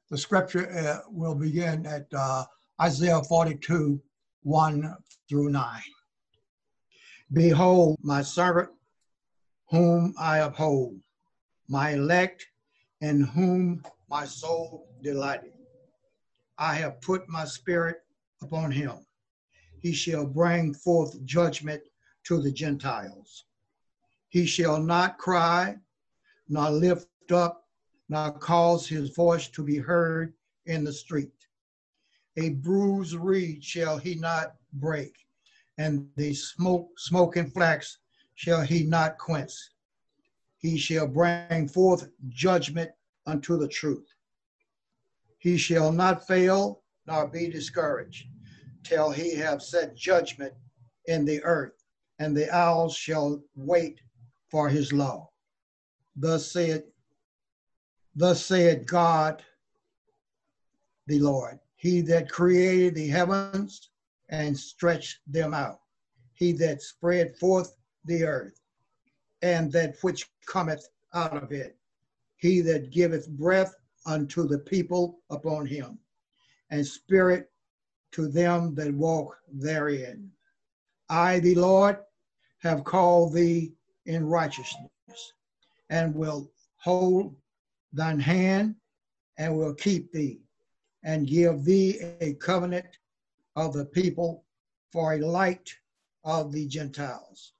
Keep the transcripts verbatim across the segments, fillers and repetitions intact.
The scripture uh, will begin at uh, Isaiah forty-two, one through nine. Behold, my servant, whom I uphold, my elect, in whom my soul delighted. I have put my spirit upon him. He shall bring forth judgment to the Gentiles. He shall not cry, nor lift up, nor cause his voice to be heard in the street. A bruised reed shall he not break, and the smoke, smoking flax shall he not quench. He shall bring forth judgment unto the truth. He shall not fail, nor be discouraged, till he have set judgment in the earth, and the owls shall wait for his law. Thus said, thus said God, the Lord, he that created the heavens and stretched them out, he that spread forth the earth, and that which cometh out of it, he that giveth breath unto the people upon him, and spirit to them that walk therein. I, the Lord, have called thee in righteousness, and will hold thine hand, and will keep thee, and give thee a covenant of the people for a light of the Gentiles,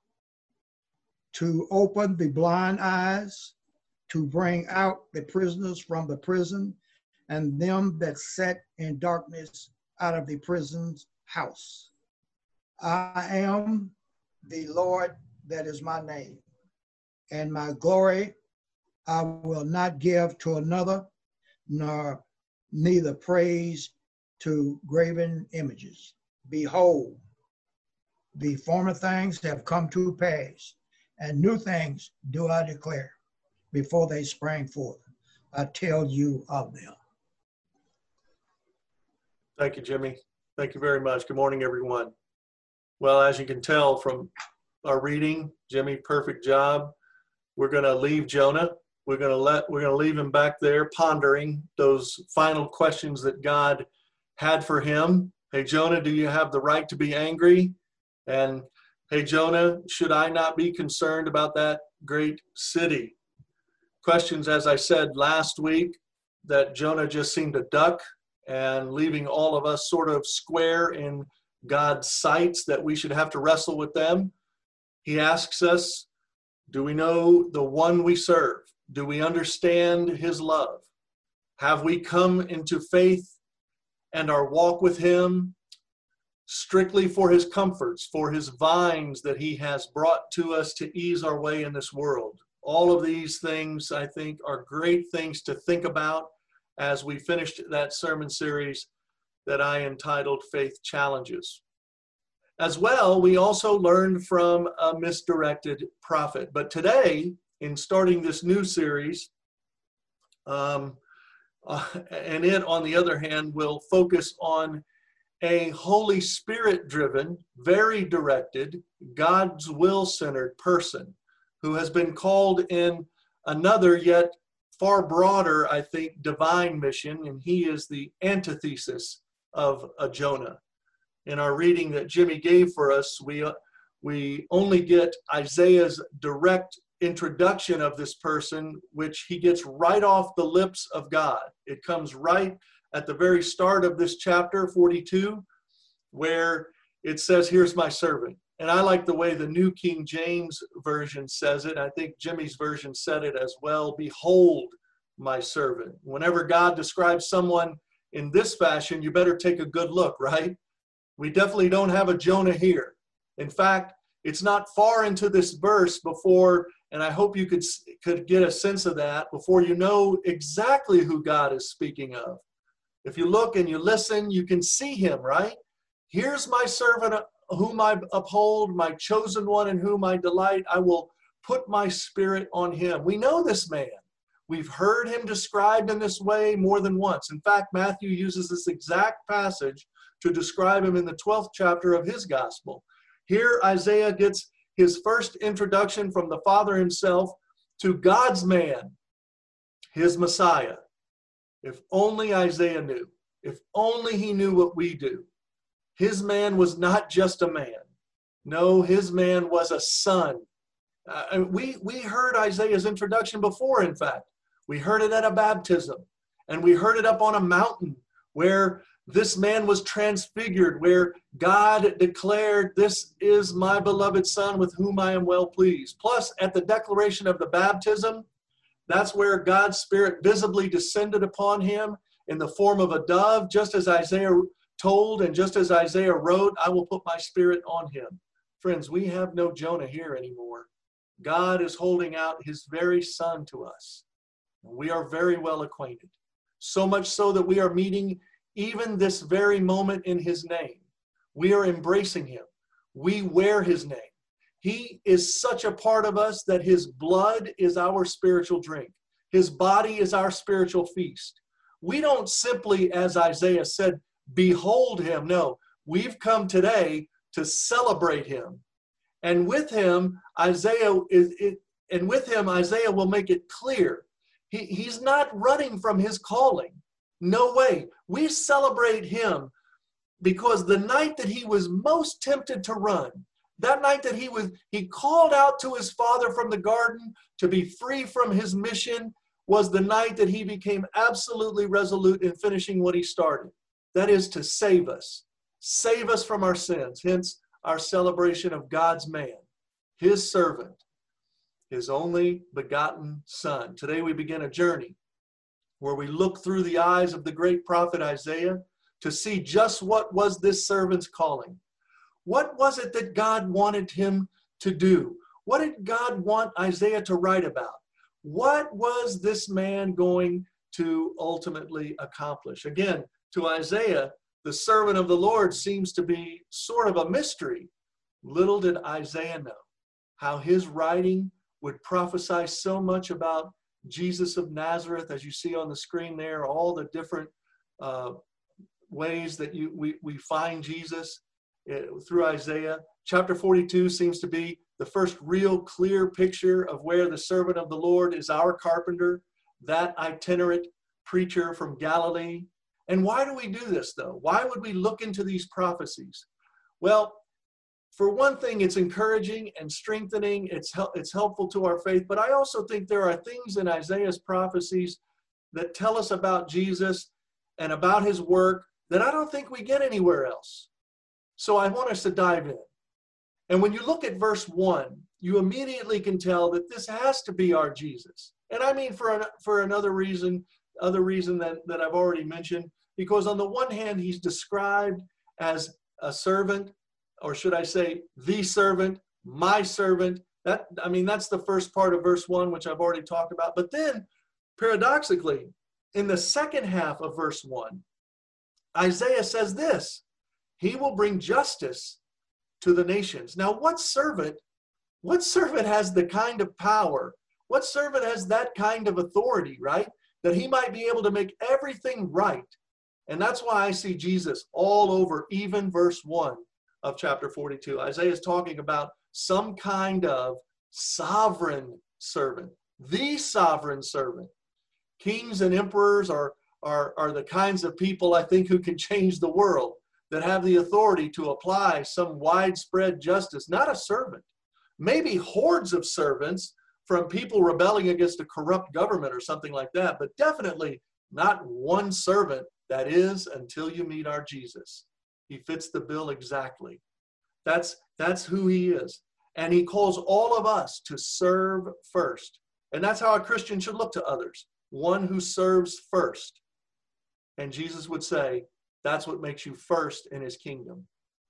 to open the blind eyes, to bring out the prisoners from the prison, and them that sat in darkness out of the prison's house. I am the Lord, that is my name, and my glory I will not give to another, nor neither praise to graven images. Behold, the former things have come to pass, and new things do I declare. Before they sprang forth, I tell you of them. Thank you, Jimmy. Thank you very much. Good morning, everyone. Well, as you can tell from our reading, Jimmy, perfect job. We're going to leave Jonah. We're going to let we're going to leave him back there pondering those final questions that God had for him. Hey, Jonah, do you have the right to be angry? And hey, Jonah, should I not be concerned about that great city? Questions, as I said last week, that Jonah just seemed to duck, and leaving all of us sort of square in God's sights that we should have to wrestle with them. He asks us, do we know the one we serve? Do we understand his love? Have we come into faith and our walk with him strictly for his comforts, for his vines that he has brought to us to ease our way in this world? All of these things, I think, are great things to think about as we finished that sermon series that I entitled Faith Challenges. As well, we also learned from a misdirected prophet. But today, in starting this new series, um, uh, and it, on the other hand, will focus on a Holy Spirit-driven, very directed, God's will-centered person who has been called in another yet far broader, I think, divine mission, and he is the antithesis of a Jonah. In our reading that Jimmy gave for us, we, uh, we only get Isaiah's direct introduction of this person, which he gets right off the lips of God. It comes right at the very start of this chapter, forty-two, where it says, here's my servant. And I like the way the New King James Version says it. I think Jimmy's version said it as well. Behold, my servant. Whenever God describes someone in this fashion, you better take a good look, right? We definitely don't have a Jonah here. In fact, it's not far into this verse before, and I hope you could, could get a sense of that, before you know exactly who God is speaking of. If you look and you listen, you can see him, right? Here's my servant whom I uphold, my chosen one in whom I delight. I will put my spirit on him. We know this man. We've heard him described in this way more than once. In fact, Matthew uses this exact passage to describe him in the twelfth chapter of his gospel. Here, Isaiah gets his first introduction from the Father himself to God's man, his Messiah. If only Isaiah knew. If only he knew what we do. His man was not just a man. No, his man was a son. Uh, we, we heard Isaiah's introduction before, in fact. We heard it at a baptism, and we heard it up on a mountain where this man was transfigured, where God declared, "This is my beloved son with whom I am well pleased." Plus, at the declaration of the baptism, that's where God's Spirit visibly descended upon him in the form of a dove, just as Isaiah told and just as Isaiah wrote, "I will put my Spirit on him." Friends, we have no Jonah here anymore. God is holding out his very son to us. We are very well acquainted, so much so that we are meeting even this very moment in his name. We are embracing him. We wear his name. He is such a part of us that his blood is our spiritual drink. His body is our spiritual feast. We don't simply, as Isaiah said, behold him. No, we've come today to celebrate him. And with him, Isaiah is, it, and with him, Isaiah will make it clear. He, he's not running from his calling. No way. We celebrate him because the night that he was most tempted to run, that night that he was, he called out to his father from the garden to be free from his mission, was the night that he became absolutely resolute in finishing what he started. That is to save us, save us from our sins. Hence our celebration of God's man, his servant, his only begotten son. Today we begin a journey where we look through the eyes of the great prophet Isaiah to see just what was this servant's calling. What was it that God wanted him to do? What did God want Isaiah to write about? What was this man going to ultimately accomplish? Again, to Isaiah, the servant of the Lord seems to be sort of a mystery. Little did Isaiah know how his writing would prophesy so much about Jesus of Nazareth, as you see on the screen there, all the different uh, ways that you we, we find Jesus uh, through Isaiah. Chapter forty-two seems to be the first real clear picture of where the servant of the Lord is our carpenter, that itinerant preacher from Galilee. And why do we do this, though? Why would we look into these prophecies? Well, for one thing, it's encouraging and strengthening. It's, hel- it's helpful to our faith. But I also think there are things in Isaiah's prophecies that tell us about Jesus and about his work that I don't think we get anywhere else. So I want us to dive in. And when you look at verse one, you immediately can tell that this has to be our Jesus. And I mean for, an, for another reason, other reason that, that I've already mentioned, because on the one hand, he's described as a servant, or should I say the servant, my servant. That, I mean, that's the first part of verse one, which I've already talked about. But then, paradoxically, in the second half of verse one, Isaiah says this: he will bring justice to the nations. Now, what servant, what servant has the kind of power? What servant has that kind of authority, right? That he might be able to make everything right. And that's why I see Jesus all over even verse one of chapter forty-two. Isaiah is talking about some kind of sovereign servant, the sovereign servant. Kings and emperors are, are, are the kinds of people, I think, who can change the world, that have the authority to apply some widespread justice, not a servant. Maybe hordes of servants from people rebelling against a corrupt government or something like that, but definitely not one servant. That is, until you meet our Jesus. He fits the bill exactly. That's, that's who he is. And he calls all of us to serve first. And that's how a Christian should look to others. One who serves first. And Jesus would say, that's what makes you first in his kingdom.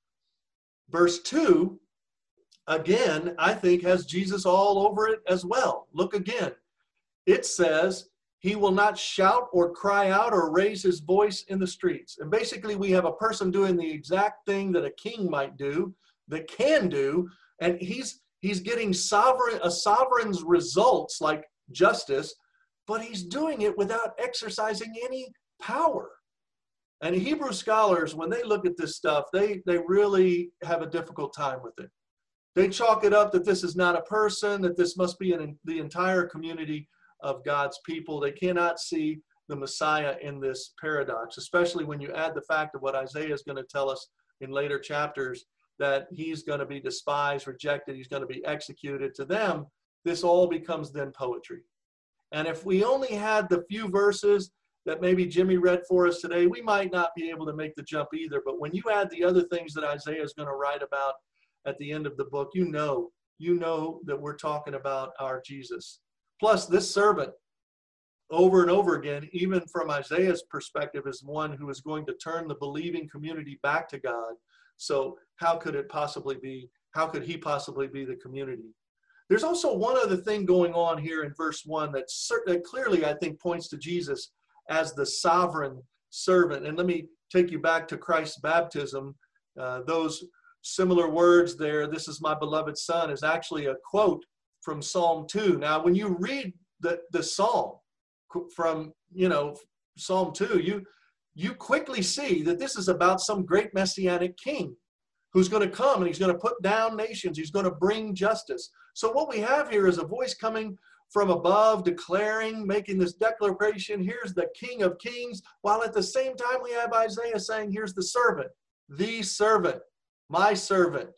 Verse two, again, I think has Jesus all over it as well. Look again. It says, he will not shout or cry out or raise his voice in the streets. And basically we have a person doing the exact thing that a king might do, that can do, and he's he's getting sovereign a sovereign's results like justice, but he's doing it without exercising any power. And Hebrew scholars, when they look at this stuff, they, they really have a difficult time with it. They chalk it up that this is not a person, that this must be an, the entire community of God's people. They cannot see the Messiah in this paradox, especially when you add the fact of what Isaiah is going to tell us in later chapters, that he's going to be despised, rejected, he's going to be executed. To them, this all becomes then poetry. And if we only had the few verses that maybe Jimmy read for us today, we might not be able to make the jump either. But when you add the other things that Isaiah is going to write about at the end of the book, you know, you know that we're talking about our Jesus. Plus, this servant, over and over again, even from Isaiah's perspective, is one who is going to turn the believing community back to God. So how could it possibly be, how could he possibly be the community? There's also one other thing going on here in verse one that certainly clearly, I think, points to Jesus as the sovereign servant. And let me take you back to Christ's baptism. Uh, those similar words there, "This is my beloved son," is actually a quote from Psalm two. Now, when you read the, the psalm from, you know, Psalm two, you, you quickly see that this is about some great messianic king who's going to come and he's going to put down nations. He's going to bring justice. So what we have here is a voice coming from above, declaring, making this declaration, here's the King of Kings, while at the same time we have Isaiah saying, here's the servant, the servant, my servant.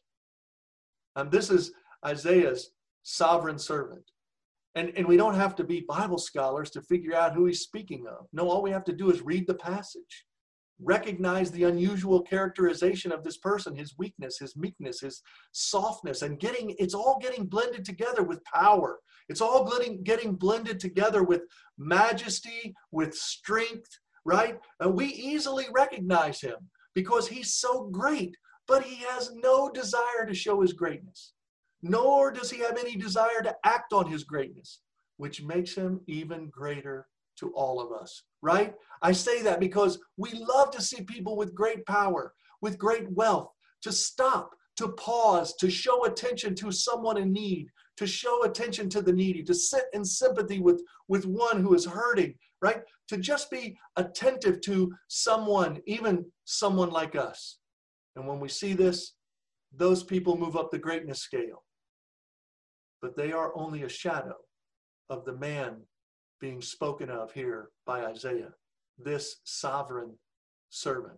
And this is Isaiah's sovereign servant. And, and we don't have to be Bible scholars to figure out who he's speaking of. No, all we have to do is read the passage. Recognize the unusual characterization of this person, his weakness, his meekness, his softness, and getting, it's all getting blended together with power. It's all getting, getting blended together with majesty, with strength, right? And we easily recognize him because he's so great, but he has no desire to show his greatness, nor does he have any desire to act on his greatness, which makes him even greater to all of us, right? I say that because we love to see people with great power, with great wealth, to stop, to pause, to show attention to someone in need, to show attention to the needy, to sit in sympathy with, with one who is hurting, right? To just be attentive to someone, even someone like us. And when we see this, those people move up the greatness scale. But they are only a shadow of the man being spoken of here by Isaiah, this sovereign servant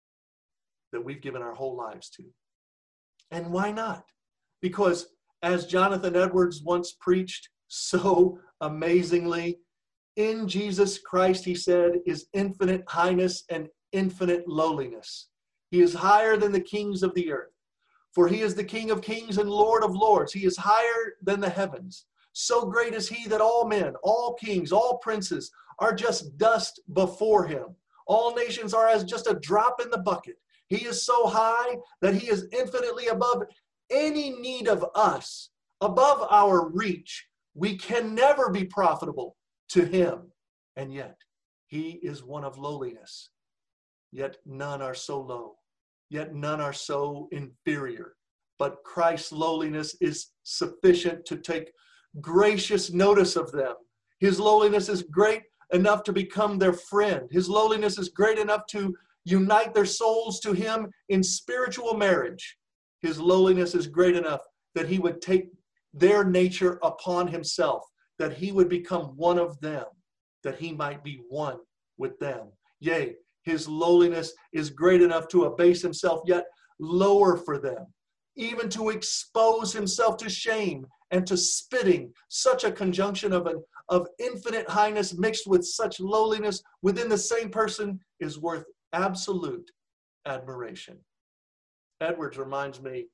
that we've given our whole lives to. And why not? Because as Jonathan Edwards once preached so amazingly, in Jesus Christ, he said, is infinite highness and infinite lowliness. He is higher than the kings of the earth, for he is the King of kings and Lord of lords. He is higher than the heavens. So great is he that all men, all kings, all princes are just dust before him. All nations are as just a drop in the bucket. He is so high that he is infinitely above any need of us, above our reach. We can never be profitable to him. And yet he is one of lowliness. Yet none are so low. Yet none are so inferior. But Christ's lowliness is sufficient to take gracious notice of them. His lowliness is great enough to become their friend. His lowliness is great enough to unite their souls to him in spiritual marriage. His lowliness is great enough that he would take their nature upon himself, that he would become one of them, that he might be one with them. Yea, his lowliness is great enough to abase himself yet lower for them, even to expose himself to shame and to spitting. Such a conjunction of, an, of infinite highness mixed with such lowliness within the same person is worth absolute admiration. Edwards reminds me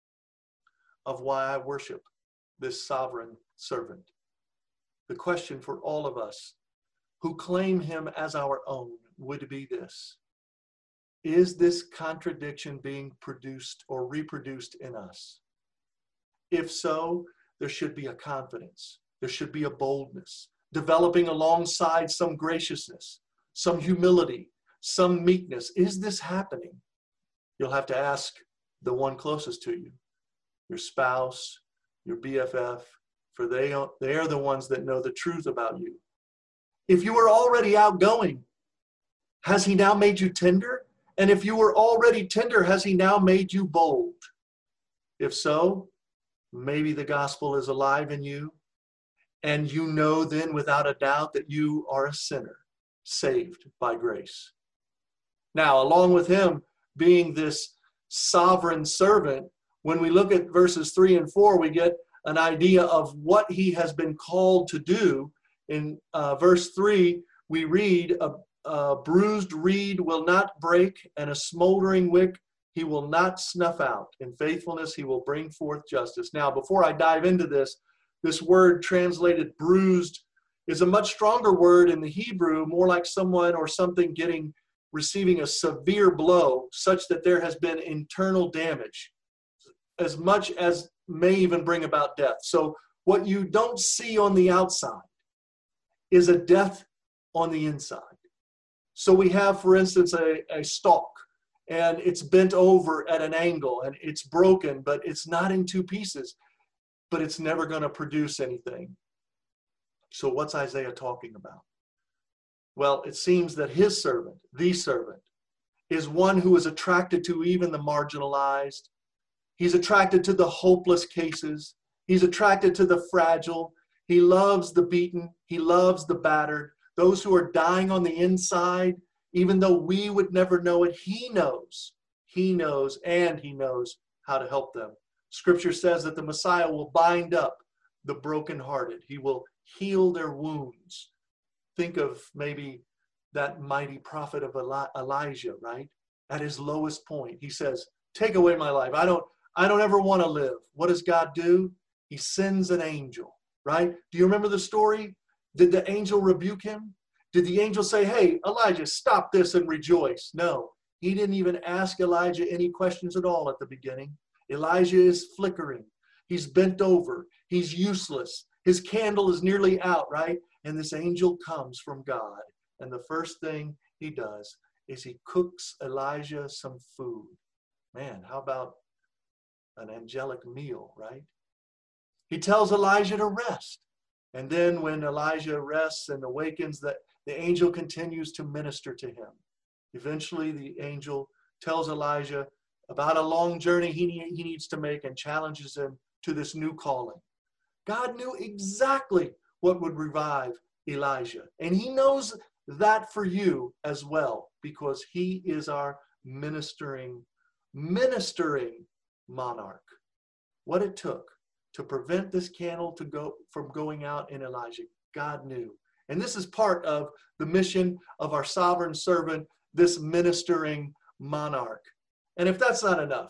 of why I worship this sovereign servant. The question for all of us who claim him as our own would be this: is this contradiction being produced or reproduced in us? If so, there should be a confidence. There should be a boldness, developing alongside some graciousness, some humility, some meekness. Is this happening? You'll have to ask the one closest to you, your spouse, your B F F, for they are, they are the ones that know the truth about you. If you were already outgoing, has he now made you tender? And if you were already tender, has he now made you bold? If so, maybe the gospel is alive in you, and you know then without a doubt that you are a sinner, saved by grace. Now, along with him being this sovereign servant, when we look at verses three and four, we get an idea of what he has been called to do. In uh, verse three, we read, a, a bruised reed will not break, and a smoldering wick he will not snuff out. In faithfulness he will bring forth justice. Now, before I dive into this, this word translated bruised is a much stronger word in the Hebrew, more like someone or something getting, receiving a severe blow, such that there has been internal damage, as much as may even bring about death. So what you don't see on the outside is a death on the inside. So we have, for instance, a, a stalk, and it's bent over at an angle, and it's broken, but it's not in two pieces, but it's never going to produce anything. So what's Isaiah talking about? Well, it seems that his servant, the servant, is one who is attracted to even the marginalized. He's attracted to the hopeless cases. He's attracted to the fragile. He loves the beaten. He loves the battered. Those who are dying on the inside, even though we would never know it, he knows. He knows, and he knows how to help them. Scripture says that the Messiah will bind up the brokenhearted. He will heal their wounds. Think of maybe that mighty prophet of Eli- Elijah, right? At his lowest point, he says, take away my life. I don't, I don't ever want to live. What does God do? He sends an angel, right? Do you remember the story? Did the angel rebuke him? Did the angel say, hey, Elijah, stop this and rejoice? No, he didn't even ask Elijah any questions at all at the beginning. Elijah is flickering. He's bent over. He's useless. His candle is nearly out, right? And this angel comes from God. And the first thing he does is he cooks Elijah some food. Man, how about an angelic meal, right? He tells Elijah to rest. And then when Elijah rests and awakens, that the angel continues to minister to him. Eventually, the angel tells Elijah about a long journey he, he needs to make and challenges him to this new calling. God knew exactly what would revive Elijah. And he knows that for you as well, because he is our ministering, ministering monarch. What it took to prevent this candle to go from going out in Elijah, God knew. And this is part of the mission of our sovereign servant, this ministering monarch. And if that's not enough,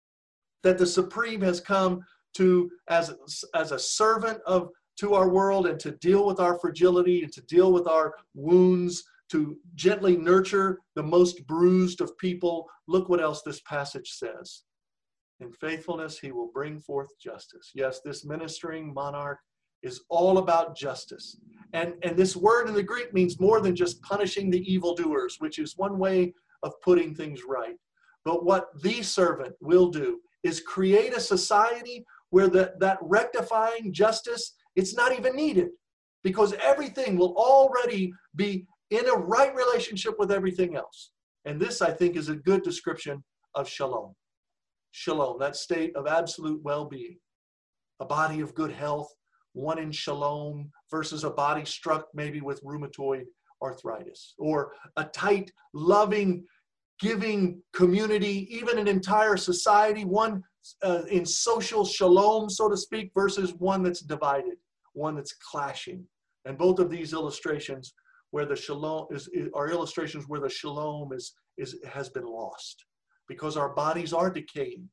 that the Supreme has come to as, as a servant of to our world and to deal with our fragility and to deal with our wounds, to gently nurture the most bruised of people. Look what else this passage says. In faithfulness, he will bring forth justice. Yes, this ministering monarch is all about justice. And, and this word in the Greek means more than just punishing the evildoers, which is one way of putting things right. But what the servant will do is create a society where the, that rectifying justice, it's not even needed, because everything will already be in a right relationship with everything else. And this, I think, is a good description of shalom. Shalom, that state of absolute well-being, a body of good health, one in shalom versus a body struck maybe with rheumatoid arthritis, or a tight, loving, giving community, even an entire society, one uh, in social shalom, so to speak, versus one that's divided, one that's clashing. And both of these illustrations where the shalom is, are illustrations where the shalom is, is has been lost, because our bodies are decaying.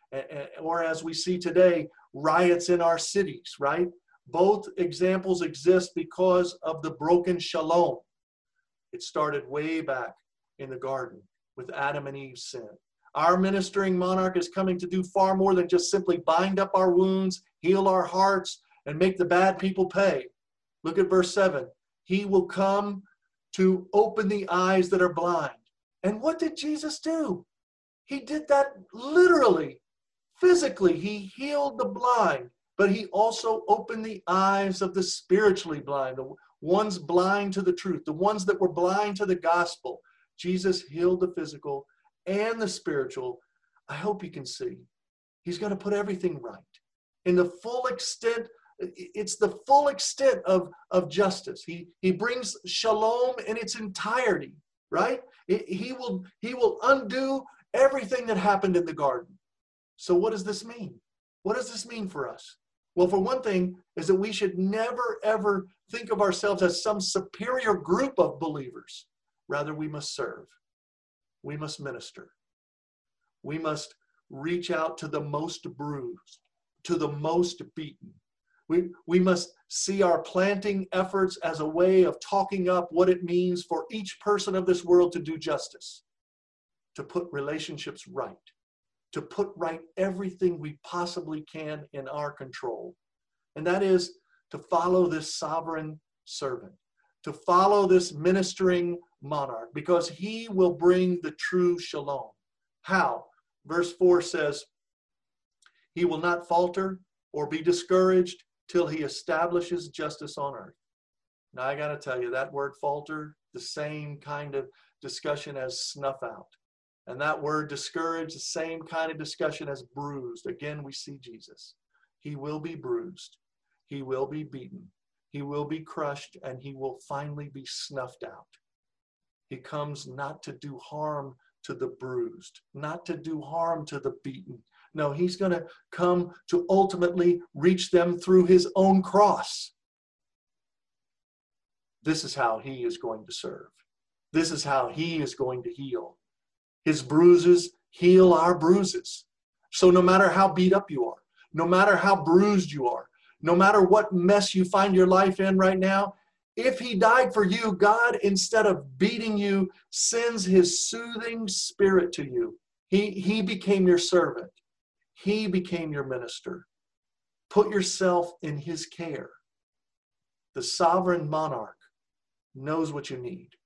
Or as we see today, riots in our cities, right? Both examples exist because of the broken shalom. It started way back in the garden with Adam and Eve's sin. Our ministering monarch is coming to do far more than just simply bind up our wounds, heal our hearts, and make the bad people pay. Look at verse seven. He will come to open the eyes that are blind. And what did Jesus do? He did that literally, physically. He healed the blind, but he also opened the eyes of the spiritually blind, the ones blind to the truth, the ones that were blind to the gospel. Jesus healed the physical and the spiritual. I hope you can see. He's going to put everything right. In the full extent It's the full extent of, of justice. He, he brings shalom in its entirety, right? It, he will, he will undo everything that happened in the garden. So what does this mean? What does this mean for us? Well, for one thing, is that we should never, ever think of ourselves as some superior group of believers. Rather, we must serve. We must minister. We must reach out to the most bruised, to the most beaten. We, we must see our planting efforts as a way of talking up what it means for each person of this world to do justice, to put relationships right, to put right everything we possibly can in our control. And that is to follow this sovereign servant, to follow this ministering monarch, because he will bring the true shalom. How? Verse four says, he will not falter or be discouraged till he establishes justice on earth. Now, I got to tell you, that word falter, the same kind of discussion as snuff out. And that word discouraged, the same kind of discussion as bruised. Again, we see Jesus. He will be bruised. He will be beaten. He will be crushed, and he will finally be snuffed out. He comes not to do harm to the bruised, not to do harm to the beaten. No, he's going to come to ultimately reach them through his own cross. This is how he is going to serve. This is how he is going to heal. His bruises heal our bruises. So no matter how beat up you are, no matter how bruised you are, no matter what mess you find your life in right now, if he died for you, God, instead of beating you, sends his soothing spirit to you. He, he became your servant. He became your minister. Put yourself in his care. The sovereign monarch knows what you need.